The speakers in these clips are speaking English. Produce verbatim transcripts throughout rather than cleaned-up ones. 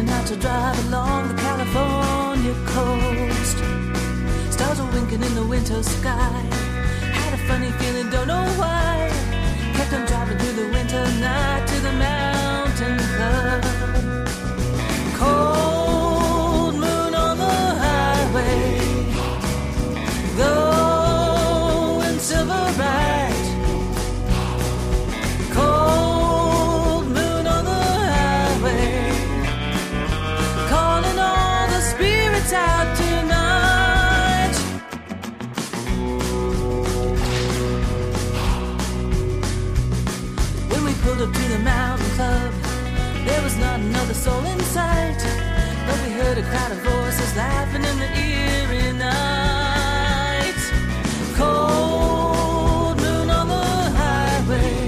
setting out to drive along the California coast. Stars are winking in the winter sky. Had a funny feeling, don't know why. Kept on driving through the winter night to the mountain club. Cold moon on the highway, glowing silver bright. Cold moon on the highway, calling all the spirits out tonight. When we pulled up to the mountain club, there was not another soul in sight, but we heard a crowd of voices laughing in the eerie night. Cold moon on the highway,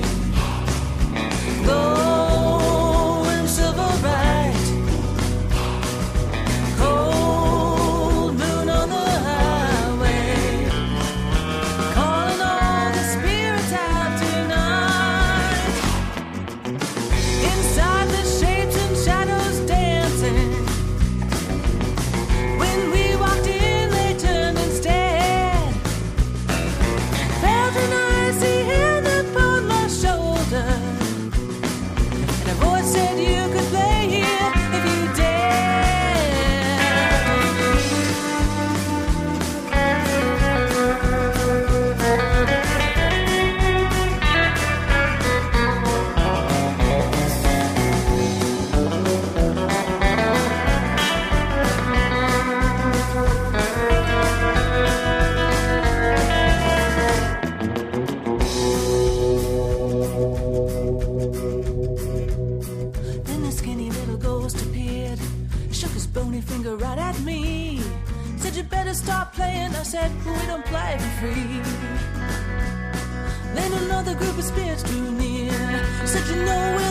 glowing silver bright. Cold moon on the highway, calling all the spirits out tonight. Inside the shapes and shadows dancing. When we walked in, they turned and stared. Felt an icy hand upon my shoulder, and a voice said you could play here if you Then the skinny little ghost appeared, shook his bony finger right at me, said you better stop playing. I said we don't play for free. Then another group of spirits drew near, said you know